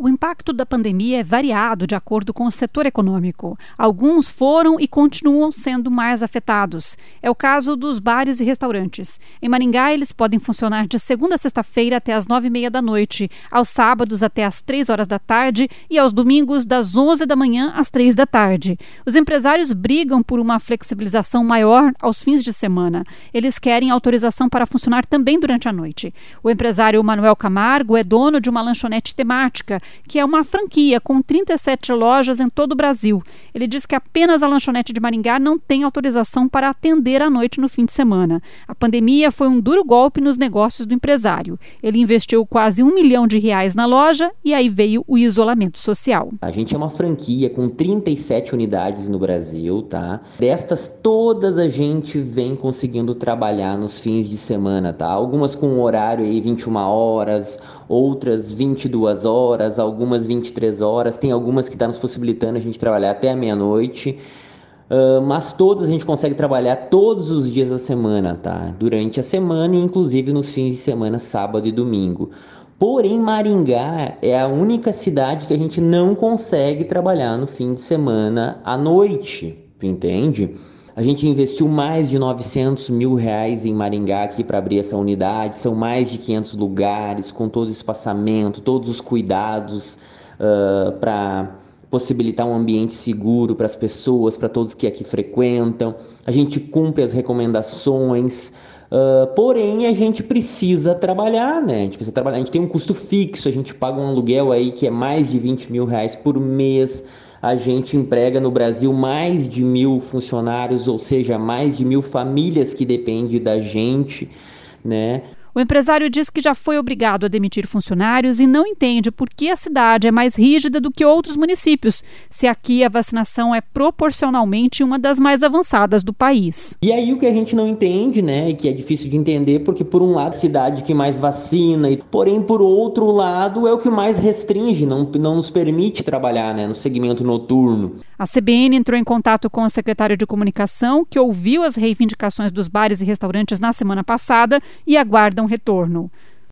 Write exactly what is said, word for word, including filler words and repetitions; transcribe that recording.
O impacto da pandemia é variado de acordo com o setor econômico. Alguns foram e continuam sendo mais afetados. É o caso dos bares e restaurantes. Em Maringá, eles podem funcionar de segunda a sexta-feira até as nove e meia da noite, aos sábados até as três horas da tarde e aos domingos das onze da manhã às três da tarde. Os empresários brigam por uma flexibilização maior aos fins de semana. Eles querem autorização para funcionar também durante a noite. O empresário Manuel Camargo é dono de uma lanchonete temática, que é uma franquia com trinta e sete lojas em todo o Brasil. Ele diz que apenas a lanchonete de Maringá não tem autorização para atender à noite no fim de semana. A pandemia foi um duro golpe nos negócios do empresário. Ele investiu quase um milhão de reais na loja e aí veio o isolamento social. A gente é uma franquia com trinta e sete unidades no Brasil, tá? Destas, todas a gente vem conseguindo trabalhar nos fins de semana, tá? Algumas com horário aí vinte e uma horas, outras vinte e duas horas, algumas vinte e três horas, tem algumas que estão nos possibilitando a gente trabalhar até a meia-noite, uh, mas todas a gente consegue trabalhar todos os dias da semana, tá? Durante a semana e inclusive nos fins de semana, sábado e domingo. Porém, Maringá é a única cidade que a gente não consegue trabalhar no fim de semana à noite, entende? A gente investiu mais de novecentos mil reais em Maringá aqui para abrir essa unidade. São mais de quinhentos lugares, com todo o espaçamento, todos os cuidados uh, para possibilitar um ambiente seguro para as pessoas, para todos que aqui frequentam. A gente cumpre as recomendações, uh, porém a gente precisa trabalhar, né? A gente precisa trabalhar. A gente tem um custo fixo, a gente paga um aluguel aí que é mais de vinte mil reais por mês. A gente emprega no Brasil mais de mil funcionários, ou seja, mais de mil famílias que dependem da gente, né? O empresário diz que já foi obrigado a demitir funcionários e não entende por que a cidade é mais rígida do que outros municípios, se aqui a vacinação é proporcionalmente uma das mais avançadas do país. E aí o que a gente não entende, né, e que é difícil de entender, porque por um lado a cidade que mais vacina, porém por outro lado é o que mais restringe, não, não nos permite trabalhar, né, no segmento noturno. A C B N entrou em contato com o secretário de Comunicação, que ouviu as reivindicações dos bares e restaurantes na semana passada e aguarda um retorno.